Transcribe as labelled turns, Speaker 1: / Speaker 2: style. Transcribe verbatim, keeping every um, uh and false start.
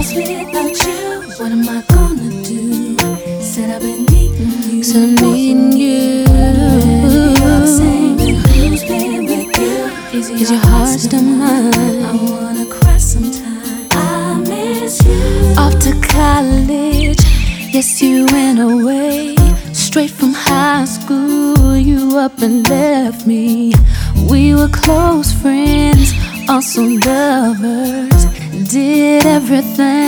Speaker 1: Cause without you, what am I gonna do? Said I've been needing you.
Speaker 2: Said I'm needing you.
Speaker 1: Who's been with you? Is,
Speaker 2: Is your heart still mine?
Speaker 1: I wanna cry sometime. I miss you.
Speaker 2: Off to college, yes, you went away. Straight from high school, you up and left me. We were close friends, also lovers. Did everything